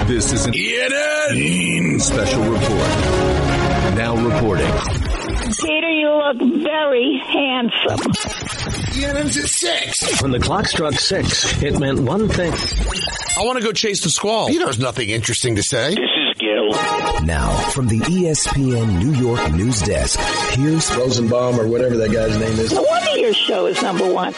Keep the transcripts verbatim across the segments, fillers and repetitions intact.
This is an E N N special report. Now reporting. Peter, you look very handsome. E N N's at six. When the clock struck six, it meant one thing. I want to go chase the squall. Peter's nothing interesting to say. This is Gil. Now, from the E S P N New York news desk, here's Rosenbaum or whatever that guy's name is. No wonder your show is number one.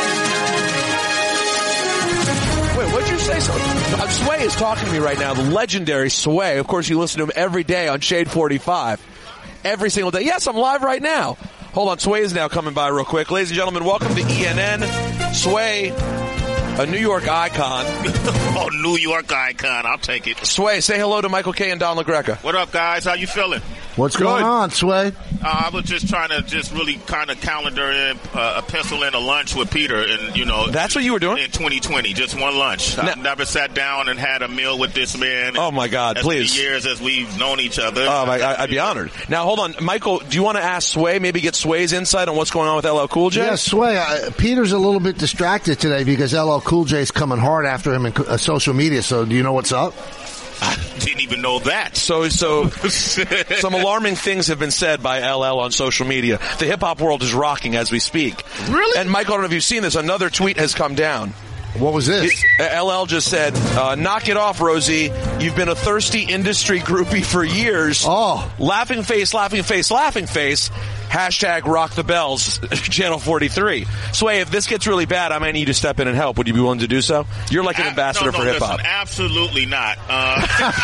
Wait, what'd you say? So, uh, Sway is talking to me right now, the legendary Sway. Of course, you listen to him every day on Shade forty-five. Every single day. Yes, I'm live right now. Hold on, Sway is now coming by real quick. Ladies and gentlemen, welcome to E N N. Sway, a New York icon. Oh, New York icon. I'll take it. Sway, say hello to Michael Kay and Don LaGreca. What up, guys? How you feeling? What's Good. going on, Sway? Uh, I was just trying to just really kind of calendar in, uh, a pencil in a lunch with Peter, and you know, that's what you were doing in twenty twenty. Just one lunch. Now, I've never sat down and had a meal with this man. Oh my God! As Please, many years as we've known each other. Oh my, I, I'd be honored. Now, hold on, Michael. Do you want to ask Sway? Maybe get Sway's insight on what's going on with L L Cool J? Yeah, Sway. Uh, Peter's a little bit distracted today because L L Cool J's coming hard after him in uh, social media. So, do you know what's up? I didn't even know that. So, so some alarming things have been said by L L on social media. The hip hop world is rocking as we speak. Really? And Michael, I don't know if you've seen this. Another tweet has come down. What was this? It, L L just said, uh, knock it off, Rosie. You've been a thirsty industry groupie for years. Oh. Laughing face, laughing face, laughing face. Hashtag rock the bells, Channel forty-three. Sway, if this gets really bad, I might need you to step in and help. Would you be willing to do so? You're like an A- ambassador no, no, for hip hop. Listen, absolutely not. Uh,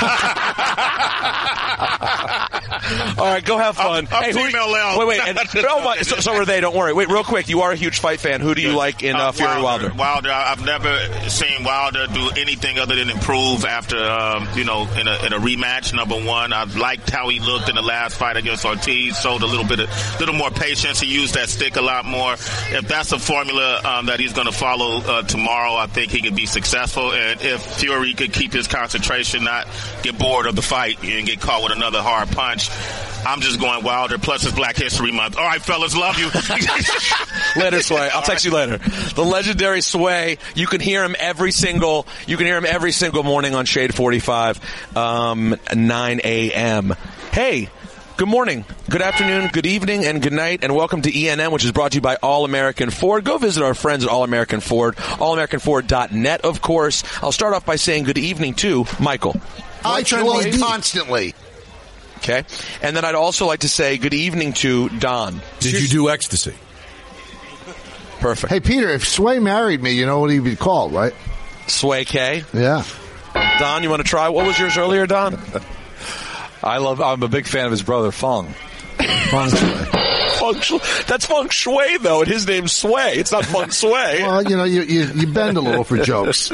All right, go have fun. I'm, I'm hey, who, Team L L. Wait, wait. And, oh my, so, so are they. Don't worry. Wait, real quick. You are a huge fight fan. Who do you like in uh, Fury Wilder? Wilder. I've never seen Wilder do anything other than improve after, um, you know, in a, in a rematch. Number one, I liked how he looked in the last fight against Ortiz. Showed a little bit, of, little more patience. He used that stick a lot more. If that's a formula um, that he's going to follow uh, tomorrow, I think he could be successful. And if Fury could keep his concentration, not get bored of the fight and get caught with another hard punch, I'm just going Wilder. Plus, it's Black History Month. All right, fellas, love you. Later, Sway. I'll text you later. The legendary Sway. You can hear him every single. You can hear him every single morning on Shade forty-five, um, nine a.m. Hey. Good morning, good afternoon, good evening, and good night, and welcome to E N N, which is brought to you by All American Ford. Go visit our friends at All American Ford, all american ford dot net, of course. I'll start off by saying good evening to Michael. I try constantly. Okay. And then I'd also like to say good evening to Don. Did you do ecstasy? Perfect. Hey, Peter, if Sway married me, you know what he'd be called, right? Sway K. Yeah. Don, you want to try? What was yours earlier, Don? I love. I'm a big fan of his brother Feng. Feng Shui. Feng Shui. That's Feng Shui, though, and his name's Sway. It's not Feng Shui. Well, you know, you, you you bend a little for jokes.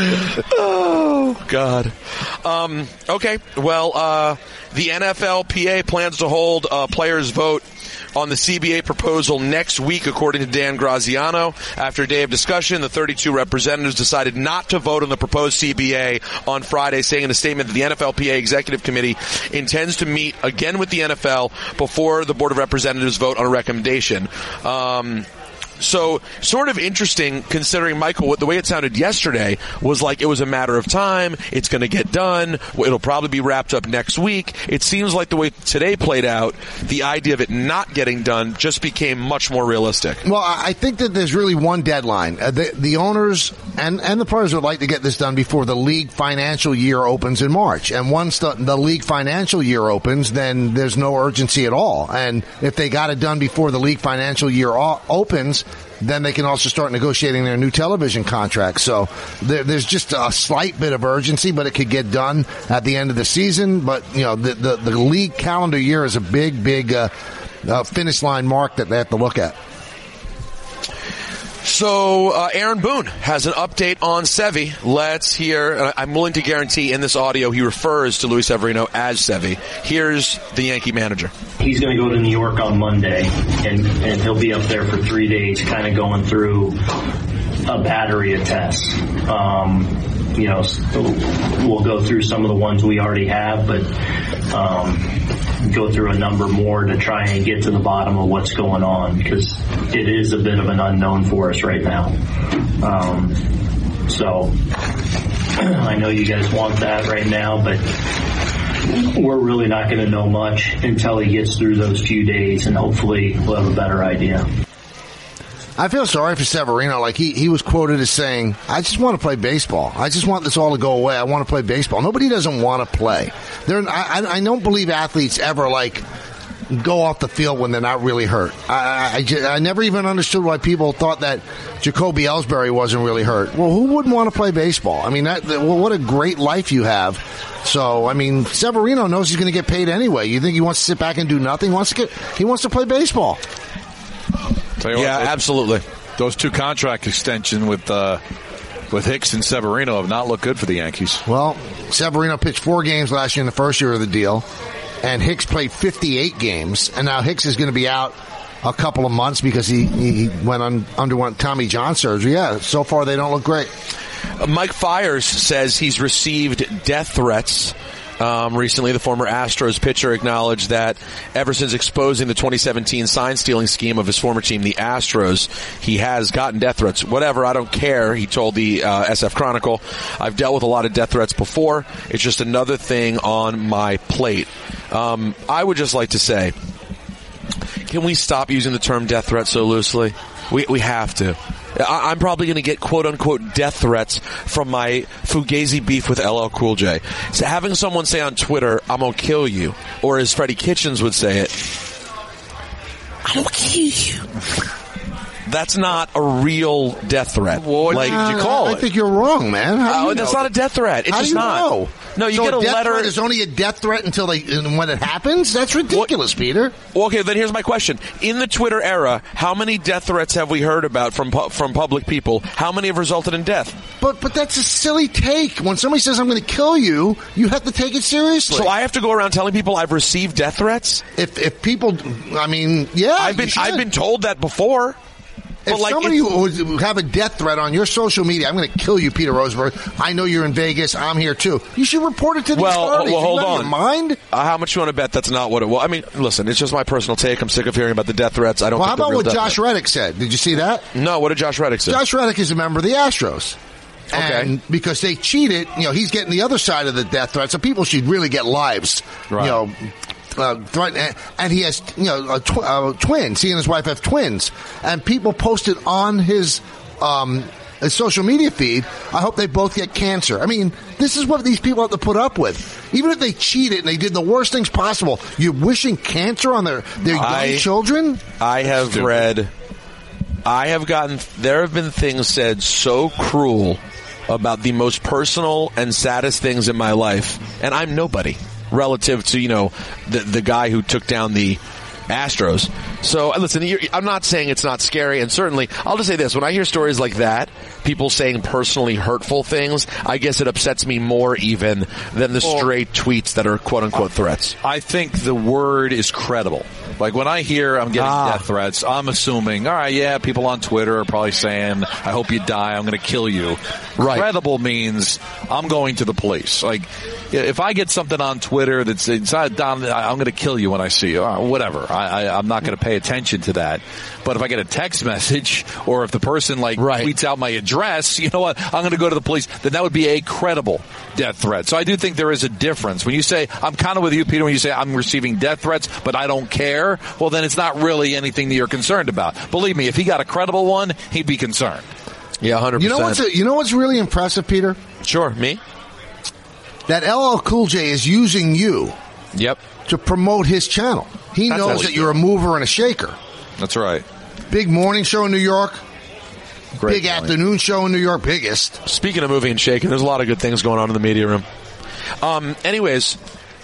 Oh, God. Um, okay, well, uh, the N F L P A plans to hold a players' vote on the C B A proposal next week, according to Dan Graziano. After a day of discussion, the thirty-two representatives decided not to vote on the proposed C B A on Friday, saying in a statement that the N F L P A Executive Committee intends to meet again with the N F L before the Board of Representatives vote on a recommendation. Um... So, sort of interesting, considering, Michael, what the way it sounded yesterday was like it was a matter of time, it's going to get done, it'll probably be wrapped up next week. It seems like the way today played out, the idea of it not getting done just became much more realistic. Well, I think that there's really one deadline. Uh, the, the owners and, and the players would like to get this done before the league financial year opens in March. And once the, the league financial year opens, then there's no urgency at all. And if they got it done before the league financial year o- opens, then they can also start negotiating their new television contract. So there, there's just a slight bit of urgency, but it could get done at the end of the season. But, you know, the, the, the league calendar year is a big, big uh, uh, finish line mark that they have to look at. So, uh, Aaron Boone has an update on Sevy. Let's hear. Uh, I'm willing to guarantee in this audio he refers to Luis Severino as Sevy. Here's the Yankee manager. He's going to go to New York on Monday, and, and he'll be up there for three days kind of going through a battery of tests. Um, you know, we'll go through some of the ones we already have, but um, go through a number more to try and get to the bottom of what's going on, because it is a bit of an unknown for us right now. Um, so I know you guys want that right now, but we're really not going to know much until he gets through those few days, and hopefully we'll have a better idea. I feel sorry for Severino. Like, he, he was quoted as saying, I just want to play baseball. I just want this all to go away. I want to play baseball. Nobody doesn't want to play. There, I, I don't believe athletes ever, like, go off the field when they're not really hurt. I, I, I never even understood why people thought that Jacoby Ellsbury wasn't really hurt. Well, who wouldn't want to play baseball? I mean, that, well, what a great life you have. So, I mean, Severino knows he's going to get paid anyway. You think he wants to sit back and do nothing? He wants to get, he wants to play baseball. Tell you yeah, what, those, absolutely. Those two contract extension with uh, with Hicks and Severino have not looked good for the Yankees. Well, Severino pitched four games last year in the first year of the deal, and Hicks played fifty-eight games, and now Hicks is going to be out a couple of months because he, he went on, underwent Tommy John surgery. Yeah, so far they don't look great. Mike Fiers says he's received death threats. Um, recently, the former Astros pitcher acknowledged that ever since exposing the twenty seventeen sign-stealing scheme of his former team, the Astros, he has gotten death threats. Whatever, I don't care, he told the uh, S F Chronicle. I've dealt with a lot of death threats before. It's just another thing on my plate. Um, I would just like to say, can we stop using the term death threat so loosely? We, we have to. I'm probably going to get quote-unquote death threats from my Fugazi beef with L L Cool J. So having someone say on Twitter, I'm going to kill you, or as Freddie Kitchens would say it, I'm going to kill you. That's not a real death threat. What like, did you call I it? think you're wrong, man. How do Oh, you that's know? not a death threat. It's How just do you not. know? No, you so get a, a death letter. threat is only a death threat until they when it happens. That's ridiculous, Peter. Well, okay, then here's my question: in the Twitter era, how many death threats have we heard about from pu- from public people? How many have resulted in death? But but that's a silly take. When somebody says I'm going to kill you, you have to take it seriously. So I have to go around telling people I've received death threats? if if people, I mean, yeah, I've been you should. I've been told that before. If But like, somebody it's- would have a death threat on your social media, I'm going to kill you, Peter Rosenberg. I know you're in Vegas. I'm here too. You should report it to the Well, authorities. well, You hold out of on. your mind? Uh, how much you want to bet that's not what it was? I mean, listen, it's just my personal take. I'm sick of hearing about the death threats. I don't. Well, how think they're about real what death Josh threats. Reddick said? Did you see that? No, what did Josh Reddick say? Josh Reddick is a member of the Astros. Okay. And because they cheated, you know, he's getting the other side of the death threat. So people should really get lives. Right. You know, uh, threat, and he has, you know, a tw- uh, twins. He and his wife have twins. And people posted on his um, his social media feed, I hope they both get cancer. I mean, this is what these people have to put up with. Even if they cheated and they did the worst things possible, you're wishing cancer on their, their young I- children? I have Stupid. read. I have gotten. There have been things said so cruel about the most personal and saddest things in my life, and I'm nobody relative to, you know, the the guy who took down the Astros. So, listen, you're, I'm not saying it's not scary, and certainly, I'll just say this. When I hear stories like that, people saying personally hurtful things, I guess it upsets me more even than the straight tweets that are quote-unquote threats. I think the word is credible. Like, when I hear I'm getting Ah. death threats, I'm assuming, all right, yeah, people on Twitter are probably saying, I hope you die, I'm going to kill you. Right. Credible means I'm going to the police. Like, if I get something on Twitter that's, it's, I'm going to kill you when I see you, uh, whatever. I, I, I'm not going to pay attention to that. But if I get a text message, or if the person, like, Right. tweets out my address, you know what, I'm going to go to the police, then that would be a credible death threat. So I do think there is a difference. When you say, I'm kind of with you, Peter, when you say I'm receiving death threats, but I don't care, well, then it's not really anything that you're concerned about. Believe me, if he got a credible one, he'd be concerned. Yeah, one hundred percent. You know what's a, you know what's really impressive, Peter? Sure, me? That L L Cool J is using you Yep. to promote his channel. He That's knows what that we you're a mover and a shaker. That's right. Big morning show in New York. Great big point. afternoon show in New York. Biggest. Speaking of moving and shaking, there's a lot of good things going on in the media room. Um, anyways,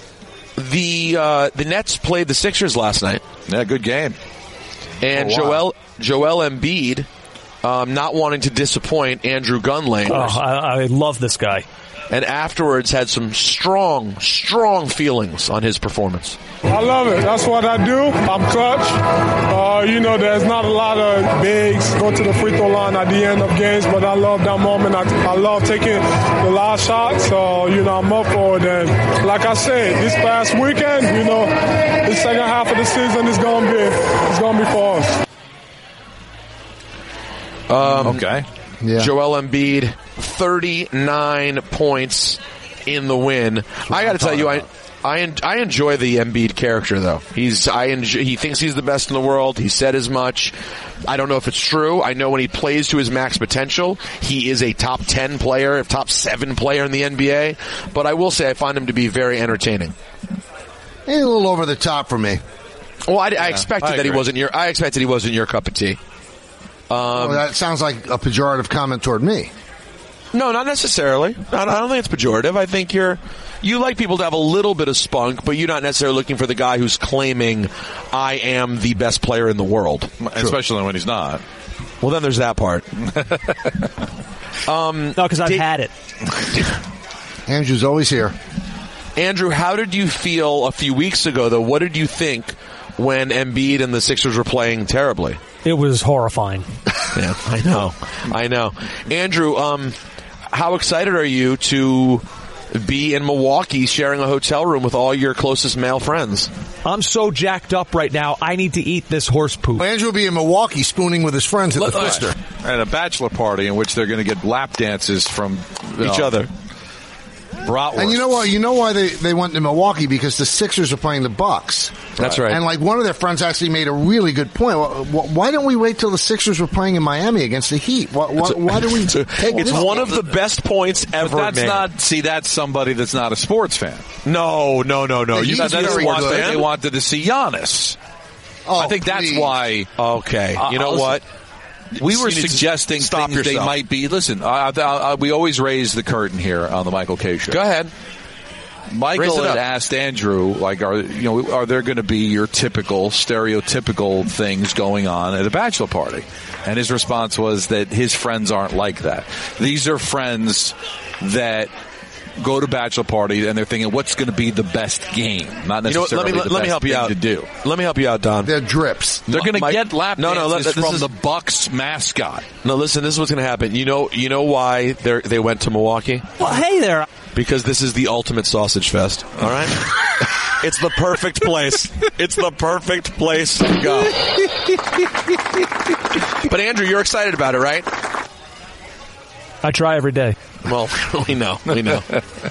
the uh, the Nets played the Sixers last night, Yeah, good game. and Oh, wow. Joel Joel Embiid, um, not wanting to disappoint Andrew Gunling, Oh, I, I love this guy. and afterwards had some strong, strong feelings on his performance. I love it. That's what I do. I'm clutch. Uh, you know, there's not a lot of bigs go to the free throw line at the end of games, but I love that moment. I, I love taking the last shot. So, you know, I'm up for it. And like I said, this past weekend, you know, the second half of the season is going to be, it's going to be for us. Um, Okay. Yeah. Joel Embiid thirty-nine points in the win. I got to tell you, I. I en- I enjoy the Embiid character though. He's I enjoy, he thinks he's the best in the world. He said as much. I don't know if it's true. I know when he plays to his max potential, he is a top ten player, top seven player in the N B A. But I will say I find him to be very entertaining. He's a little over the top for me. Well, I, Yeah, I expected I that he agree. wasn't your. I expected he wasn't your cup of tea. Um, well, that sounds like a pejorative comment toward me. No, not necessarily. I don't, I don't think it's pejorative. I think you're, you like people to have a little bit of spunk, but you're not necessarily looking for the guy who's claiming, I am the best player in the world. Especially when he's not. Well, then there's that part. um, no, because I've did, had it. Andrew's always here. Andrew, how did you feel a few weeks ago, though? What did you think when Embiid and the Sixers were playing terribly? It was horrifying. Yeah, I know. I know. Andrew, um, how excited are you to be in Milwaukee sharing a hotel room with all your closest male friends? I'm so jacked up right now, I need to eat this horse poop. Andrew will be in Milwaukee spooning with his friends at the Twister. At a bachelor party in which they're going to get lap dances from each uh, other. Bratwurst. And you know what? You know why they, they went to Milwaukee? Because the Sixers are playing the Bucks. That's right. And like one of their friends actually made a really good point. Why, why don't we wait till the Sixers were playing in Miami against the Heat? Why, why, why do we take It's this? one of the best points ever But that's made. not, see, that's somebody that's not a sports fan. No, no, no, no. You You that's that's they, a wanted, sports fan? they wanted to see Giannis. Oh, I think that's please. why. Okay. Uh, You know listen, what? We were You need to suggesting stop things they yourself. might be. Listen, I, I, I, we always raise the curtain here on the Michael K. Show. Go ahead. Raise Michael it had up. asked Andrew, like, are you know, are there going to be your typical, stereotypical things going on at a bachelor party? And his response was that his friends aren't like that. These are friends that go to bachelor parties and they're thinking, what's going to be the best game? Not You know what? necessarily Let me the let me best help you thing out. to do. Let me help you out, Don. They're drips. They're going to Mike- get lap No, no, let- dances this from is- the Bucks mascot. No, listen. This is what's going to happen. You know, you know why they they went to Milwaukee? Well, hey there. Because this is the ultimate sausage fest. All right. It's the perfect place. It's the perfect place to go. But Andrew, you're excited about it, right? I try every day. Well, we know. We know.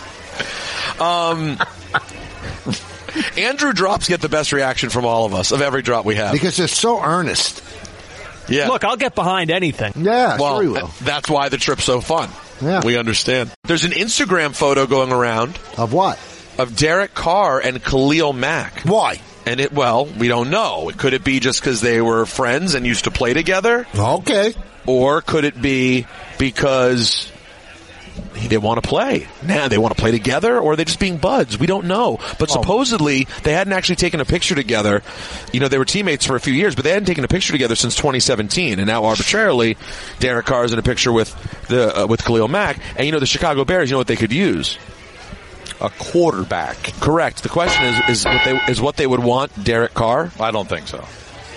Um, Andrew drops get the best reaction from all of us, of every drop we have. Because they're so earnest. Yeah. Look, I'll get behind anything. Yeah, well, sure you will. that's why the trip's so fun. Yeah. We understand. There's an Instagram photo going around Of what? of Derek Carr and Khalil Mack. Why? And it, well, we don't know. Could it be just because they were friends and used to play together? Okay. Or could it be because they didn't want to play? Nah, they want to play together, or are they just being buds? We don't know. But supposedly, they hadn't actually taken a picture together. You know, they were teammates for a few years, but they hadn't taken a picture together since twenty seventeen. And now, arbitrarily, Derek Carr is in a picture with the uh, with Khalil Mack. And, you know, the Chicago Bears, you know what they could use? A quarterback. Correct. The question is, is what they, is what they would want Derek Carr? I don't think so.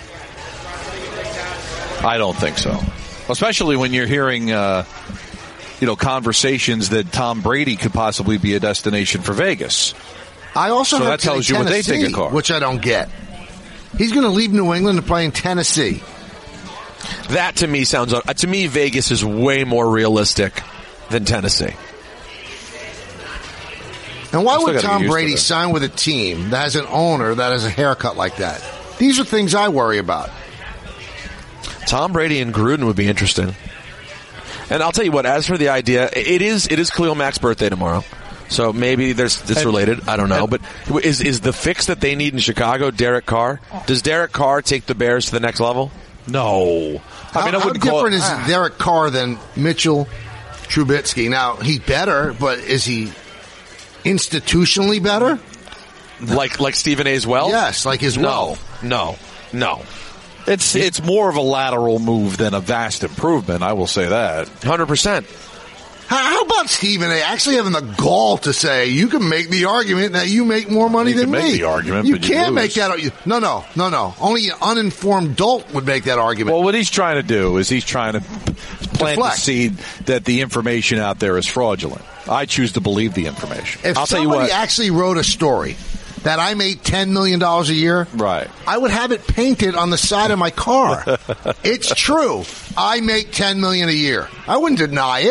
I don't think so. Especially when you're hearing, uh, you know, conversations that Tom Brady could possibly be a destination for Vegas. I also So heard that tells you what they think of Carr. which I don't get. He's going to leave New England to play in Tennessee. That to me sounds, uh, to me, Vegas is way more realistic than Tennessee. And why I still would gotta get Tom used to Brady that. sign with a team that has an owner that has a haircut like that? These are things I worry about. Tom Brady and Gruden would be interesting. And I'll tell you what, as for the idea, it is it is Khalil Mack's birthday tomorrow. So maybe there's it's related. I don't know. But is is the fix that they need in Chicago Derek Carr? Does Derek Carr take the Bears to the next level? No. How, I mean, I how wouldn't call different it, is Derek Carr than Mitchell Trubisky? Now, he's better, but is he institutionally better? Like like Stephen A's well? Yes, like his no, well. no, no. It's it's more of a lateral move than a vast improvement. I will say that. one hundred percent. How, how about Stephen A. actually having the gall to say, you can make the argument that you make more money You than can make me? the argument, You but you can't lose. make that argument. No, no, no, no. Only an uninformed dolt would make that argument. Well, what he's trying to do is he's trying to plant Deflect. the seed that the information out there is fraudulent. I choose to believe the information. if I'll tell somebody you what. actually wrote a story that I made ten million dollars a year, Right. I would have it painted on the side of my car. It's true. I make ten million dollars a year. I wouldn't deny it.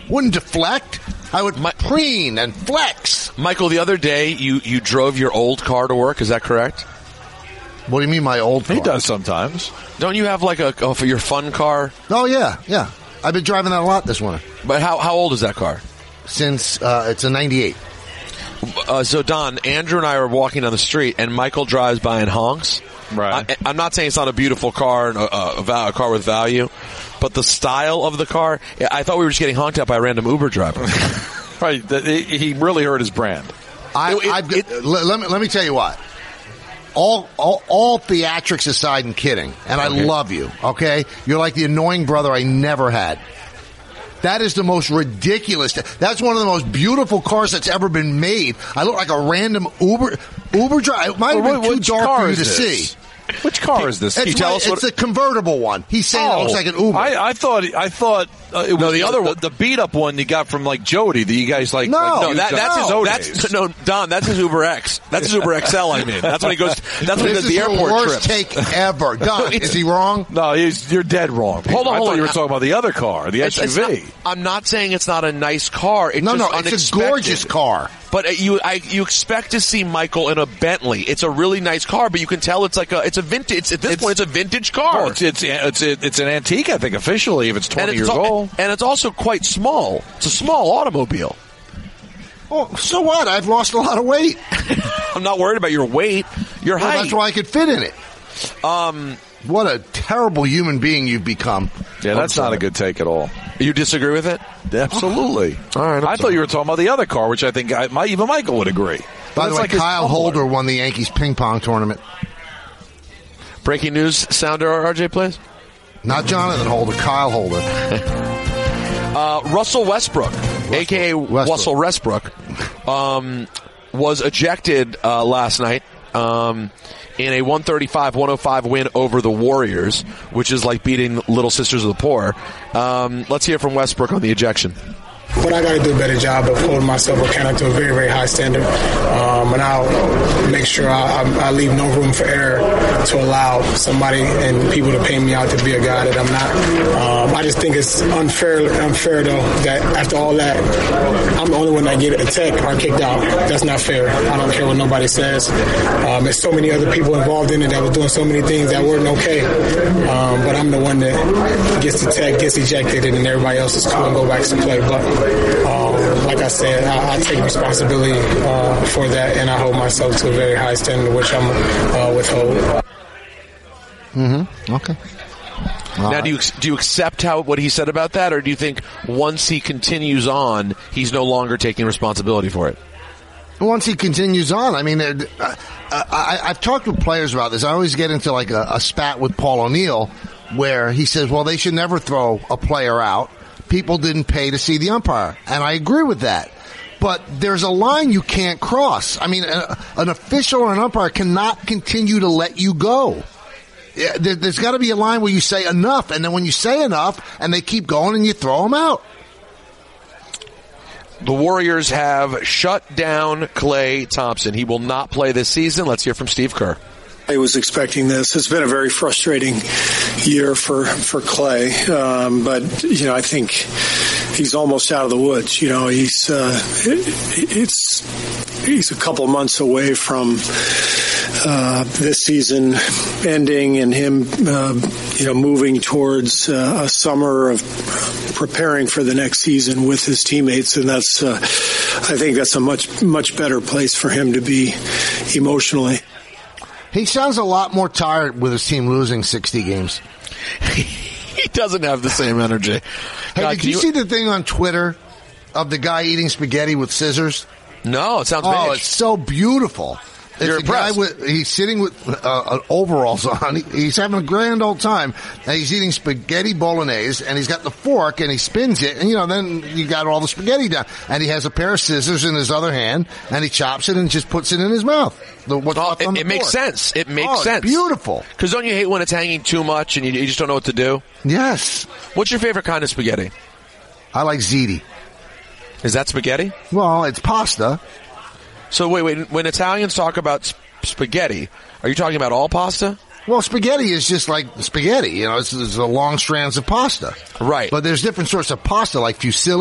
Wouldn't deflect. I would My, preen and flex. Michael, the other day you, you drove your old car to work. Is that correct? What do you mean, my old car? He does sometimes. Don't you have like a oh, for your fun car? Oh yeah, yeah. I've been driving that a lot this winter. But how how old is that car? Since uh, it's a ninety-eight. Uh, so Don, Andrew and I are walking down the street, and Michael drives by and honks. Right. I, I'm not saying it's not a beautiful car, a, a, a car with value, but the style of the car. I thought we were just getting honked at by a random Uber driver. Right. He really hurt his brand. I, it, I've, it, let, let me let me tell you what. All, all, all theatrics aside and kidding, and I okay. love you, okay? You're like the annoying brother I never had. That is the most ridiculous. That's one of the most beautiful cars that's ever been made. I look like a random Uber Uber driver. It might have been well, too dark for you to this? see. Which car is this? It's, Can you tell my, us what it's a convertible one. He's saying oh, it looks like an Uber. I, I thought. I thought uh, it was no, the other one, the, the beat up one you got from like Jody. That you guys like. No, like, no, that, that's his. no, That's no, Don. That's his Uber X. That's his Uber X L. I mean, that's when he goes. That's when he does the airport the worst trips. take ever. Don, is he wrong? No, he's, you're dead wrong. Peter. Hold on, I hold thought on. you were talking about the other car, the It's, S U V. it's not, I'm not saying it's not a nice car. It's no, just no, it's unexpected. a gorgeous car. But uh, you, I, you expect to see Michael in a Bentley. It's a really nice car, but you can tell it's like a, it's a vintage. It's, at this It's- point, it's a vintage car. Oh, it's it's it's it's an antique, I think, officially, if it's twenty and it's years al- old. and it's also quite small. It's a small automobile. Oh, so what? I've lost a lot of weight. I'm not worried about your weight. Your Well, height. that's why I could fit in it. Um, what a terrible human being you've become. Yeah, that's not a good take at all. You disagree with it? Absolutely. All right. I'm I sorry. thought you were talking about the other car, which I think I, my, even Michael would agree. By the That's way, like his Kyle Tumblr. Holder won the Yankees ping pong tournament. Breaking news sounder, R J, please. Not Jonathan Holder, Kyle Holder. Uh, Russell Westbrook, Westbrook. a k a. Westbrook. Russell Westbrook, um, was ejected uh, last night um, in a one thirty-five one oh five win over the Warriors, which is like beating Little Sisters of the Poor. Um, let's hear from Westbrook on the ejection. But I got to do a better job of holding myself accountable to a very, very high standard. Um, and I'll make sure I, I, I leave no room for error to allow somebody and people to paint me out to be a guy that I'm not. Um, I just think it's unfair, unfair though, that after all that, I'm the only one that get attacked or kicked out. That's not fair. I don't care what nobody says. Um, there's so many other people involved in it that were doing so many things that weren't okay. Um, but I'm the one that gets attacked, gets ejected, and then everybody else is cool and go back to play. But Um, like I said, I, I take responsibility uh, for that, and I hold myself to a very high standard, which I'm uh, withholding. Mm-hmm. Okay. now, All right. do you do you accept how what he said about that, or do you think once he continues on, he's no longer taking responsibility for it? Once he continues on, I mean, uh, I, I've talked with players about this. I always get into like a, a spat with Paul O'Neill where he says, well, they should never throw a player out. People didn't pay to see the umpire. And I agree with that. But there's a line you can't cross. I mean, a, an official or an umpire cannot continue to let you go. Yeah, there, there's got to be a line where you say enough, and then when you say enough, and they keep going, and you throw them out. The Warriors have shut down Klay Thompson. He will not play this season. Let's hear from Steve Kerr. I was expecting this. It's been a very frustrating year for, for Klay. Um, but, you know, I think he's almost out of the woods. You know, he's, uh, it, it's, he's a couple months away from, uh, this season ending and him, uh, you know, moving towards uh, a summer of preparing for the next season with his teammates. And that's, uh, I think that's a much, much better place for him to be emotionally. He sounds a lot more tired with his team losing sixty games. He doesn't have the same energy. Hey, God, did you, you see the thing on Twitter of the guy eating spaghetti with scissors? No, it sounds Oh, vintage. it's so beautiful. It's You're a guy impressed. with, he's sitting with uh, overalls on. He, he's having a grand old time. And he's eating spaghetti bolognese, and he's got the fork, and he spins it, and, you know, then you got all the spaghetti down. And he has a pair of scissors in his other hand, and he chops it and just puts it in his mouth. The, what's Oh, left it, on the it makes fork. sense. It makes Oh, it's sense. beautiful. Because don't you hate when it's hanging too much and you, you just don't know what to do? Yes. What's your favorite kind of spaghetti? I like ziti. Is that spaghetti? Well, it's pasta. So wait, wait. When Italians talk about sp- spaghetti, are you talking about all pasta? Well, spaghetti is just like spaghetti. You know, it's, it's a long strands of pasta. Right. But there's different sorts of pasta, like fusilli,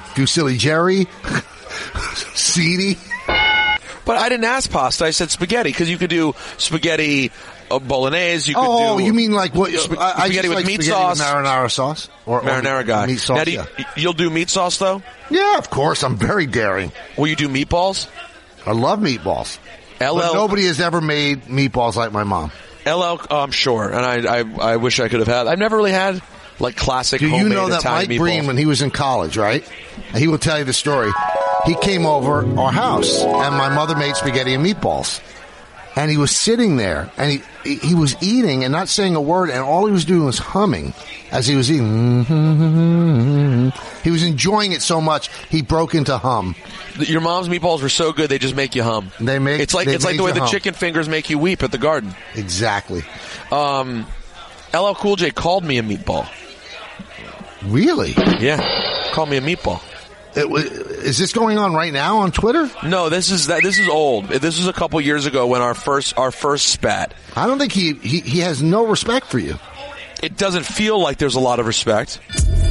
Fusilli Jerry, Seedy. But I didn't ask pasta. I said spaghetti because you could do spaghetti uh, bolognese. You could oh, do you mean like what? Sp- I, I spaghetti just with like meat spaghetti sauce, with marinara sauce, or marinara or guy. meat sauce. Now, do you, yeah. you'll do meat sauce though? Yeah, of course. I'm very daring. Will you do meatballs? I love meatballs. L L. But nobody has ever made meatballs like my mom. L L. Oh, I'm sure, and I, I, I wish I could have had. I've never really had like classic. Do you homemade know that Italian Mike meatballs. Breen, when he was in college, right? He will tell you the story. He came over our house, and my mother made spaghetti and meatballs. And he was sitting there, and he he, he was eating and not saying a word, and all he was doing was humming as he was eating. He was enjoying it so much, he broke into hum. Your mom's meatballs were so good, they just make you hum. They make it's like they it's like made the way you the hum. chicken fingers make you weep at the garden. Exactly. Um, L L Cool J called me a meatball. Really? Yeah, called me a meatball. It, is this going on right now on Twitter? No, this is that. This is old. This was a couple years ago when our first our first spat. I don't think he, he he has no respect for you. It doesn't feel like there's a lot of respect.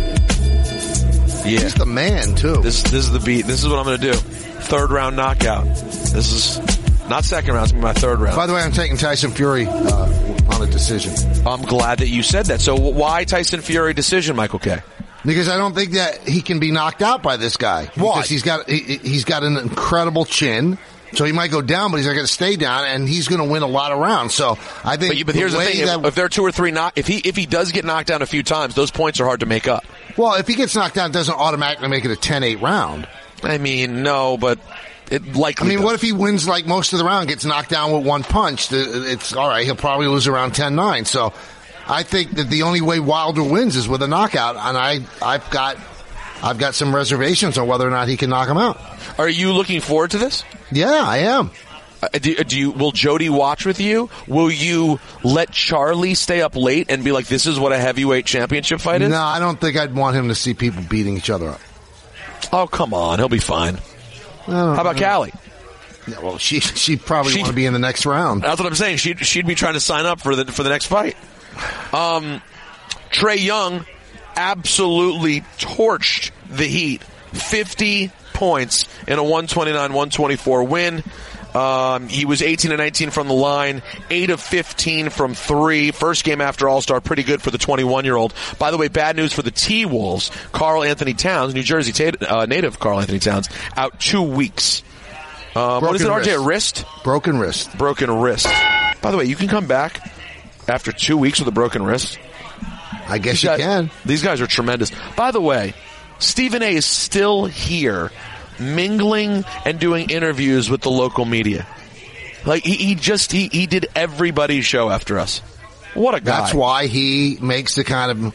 Yeah, he's the man too. This this is the beat. This is what I'm going to do. Third round knockout. This is not second round. It's going to be my third round. By the way, I'm taking Tyson Fury uh, on a decision. I'm glad that you said that. So why Tyson Fury decision, Michael K? Because I don't think that he can be knocked out by this guy. Why? Because he's got he, he's got an incredible chin. So he might go down, but he's not going to stay down, and he's going to win a lot of rounds. So I think. But, but here's the, the thing: that, if, if there are two or three knock, if he if he does get knocked down a few times, those points are hard to make up. Well, if he gets knocked down, it doesn't automatically make it a ten eight round. I mean, no, but it likely. I mean, does. what if he wins like most of the round, gets knocked down with one punch? It's all right. He'll probably lose around ten nine. So I think that the only way Wilder wins is with a knockout, and I I've got I've got some reservations on whether or not he can knock him out. Are you looking forward to this? Yeah, I am. Uh, do, do you? Will Jody watch with you? Will you let Charlie stay up late and be like, "This is what a heavyweight championship fight is"? No, I don't think I'd want him to see people beating each other up. Oh, come on, he'll be fine. How about Callie? Yeah, well, she she'd probably She- want to be in the next round. That's what I'm saying. She'd she'd be trying to sign up for the for the next fight. Um, Trey Young absolutely torched the Heat, fifty points in a one twenty-nine one twenty-four win. Um, he was eighteen and nineteen from the line, eight of fifteen from three. First game after All-Star, pretty good for the twenty-one-year-old. By the way, bad news for the T-Wolves. Karl Anthony Towns, New Jersey ta- uh, native Karl Anthony Towns, out two weeks. Um, what is it, R J? wrist. Wrist? Broken wrist. Broken wrist. By the way, you can come back after two weeks with a broken wrist. I guess These you guys- can. These guys are tremendous. By the way, Stephen A. is still here, mingling and doing interviews with the local media. Like, he, he just, he, he did everybody's show after us. What a guy. That's why he makes the kind of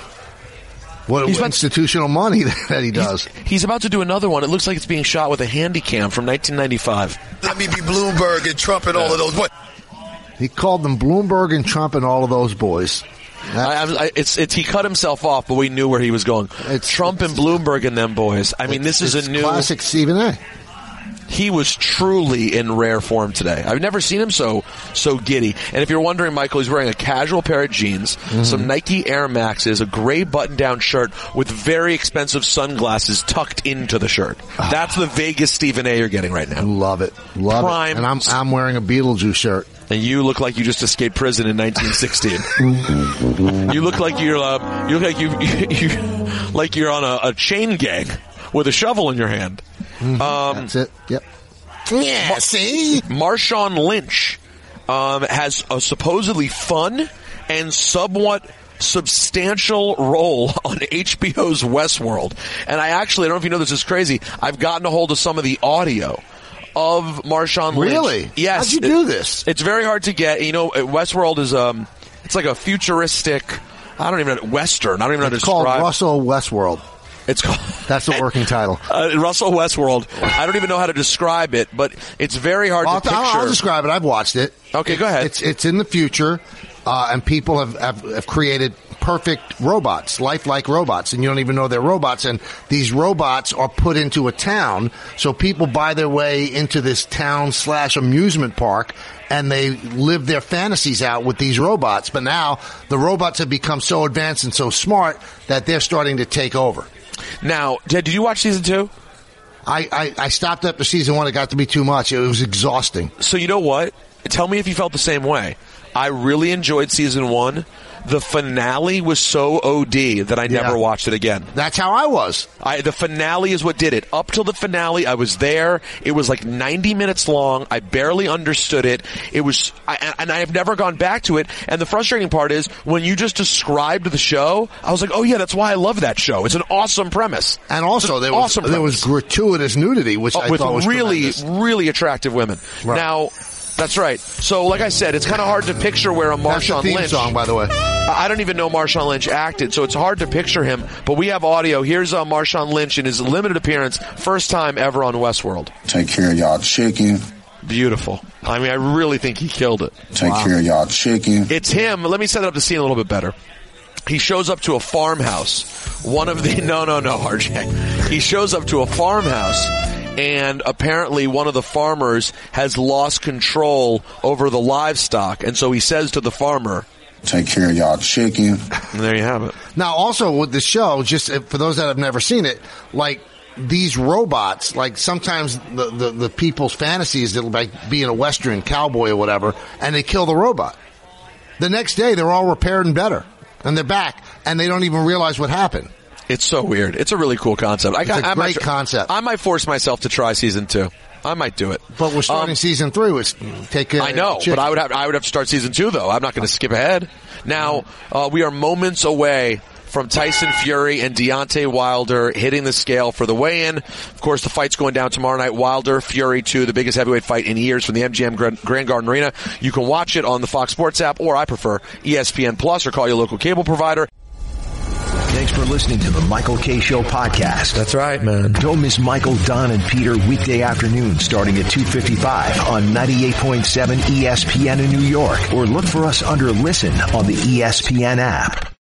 what He's about- institutional money that he does. He's, he's about to do another one. It looks like it's being shot with a handy cam from nineteen ninety-five. Let me be Bloomberg and Trump and all of those. What? He called them Bloomberg and Trump and all of those boys. I, I, I- it's, it's, he cut himself off, but we knew where he was going. It's- Trump and Bloomberg and them boys. I mean, this is It's a new classic Stephen A. He was truly in rare form today. I've never seen him so so giddy. And if you're wondering, Michael, he's wearing a casual pair of jeans, Mm-hmm. some Nike Air Maxes, a gray button-down shirt with very expensive sunglasses tucked into the shirt. That's the Vegas Stephen A. you're getting right now. Love it. Love Prime. it. And I'm I'm wearing a Beetlejuice shirt. And you look like you just escaped prison in nineteen sixteen. You look like you're uh, you look like you, you, you like you're on a, a chain gang with a shovel in your hand. Mm-hmm. Um, That's it. Yep. Yeah, see? Marshawn Lynch um, has a supposedly fun and somewhat substantial role on H B O's Westworld. And I actually, I don't know if you know this is crazy, I've gotten a hold of some of the audio of Marshawn Lynch. Really? Yes. How'd you do this? It's very hard to get. You know, Westworld is, um, it's like a futuristic, I don't even know, Western. I don't even know how to It's called describe. Russell Westworld. It's called. That's the working title. Uh, Russell Westworld. I don't even know how to describe it, but it's very hard I'll, to picture. I'll, I'll describe it. I've watched it. Okay, go ahead. It's it's in the future, uh, and people have, have have created perfect robots, lifelike robots, and you don't even know they're robots. And these robots are put into a town, so people buy their way into this town slash amusement park, and they live their fantasies out with these robots. But now the robots have become so advanced and so smart that they're starting to take over. Now, did, did you watch season two? I, I, I stopped after season one. It got to be too much. It was exhausting. So you know what? Tell me if you felt the same way. I really enjoyed season one. The finale was so O D that I Yeah. never watched it again. That's how I was. I, the finale is what did it. Up till the finale, I was there. It was like ninety minutes long. I barely understood it. It was, I, and I have never gone back to it. And the frustrating part is when you just described the show, I was like, oh yeah, that's why I love that show. It's an awesome premise. And also, there was, awesome there was gratuitous nudity, which I with thought was really, tremendous. really attractive women. Right. Now, that's right. So, like I said, it's kind of hard to picture where a That's the Marshawn theme Lynch song, by the way. I don't even know Marshawn Lynch acted, so it's hard to picture him. But we have audio. Here's uh, Marshawn Lynch in his limited appearance, first time ever on Westworld. Take care of y'all chicken. Beautiful. I mean, I really think he killed it. Take care of y'all chicken. It's him. Let me set up the scene a little bit better. He shows up to a farmhouse. One of the no, no, no, R J. He shows up to a farmhouse. And apparently one of the farmers has lost control over the livestock. And so he says to the farmer, take care of y'all chicken. And there you have it. Now, also with the show, just for those that have never seen it, like these robots, like sometimes the, the, the people's fantasies, it'll like be in a Western cowboy or whatever, and they kill the robot. The next day, they're all repaired and better. And they're back, and they don't even realize what happened. It's so weird. It's a really cool concept. I It's got, a I great might, concept. I might force myself to try season two. I might do it. But we're starting Um, season three. Which take care I of know, the chicken. but I would have I would have to start season two though. I'm not going to skip ahead. Now uh, we are moments away from Tyson Fury and Deontay Wilder hitting the scale for the weigh-in. Of course, the fight's going down tomorrow night. Wilder, Fury two, the biggest heavyweight fight in years from the M G M Grand Garden Arena. You can watch it on the Fox Sports app, or I prefer E S P N Plus, or call your local cable provider. Thanks for listening to the Michael K. Show podcast. That's right, man. Don't miss Michael, Don, and Peter weekday afternoon starting at two fifty-five on ninety-eight point seven E S P N in New York, or look for us under Listen on the E S P N app.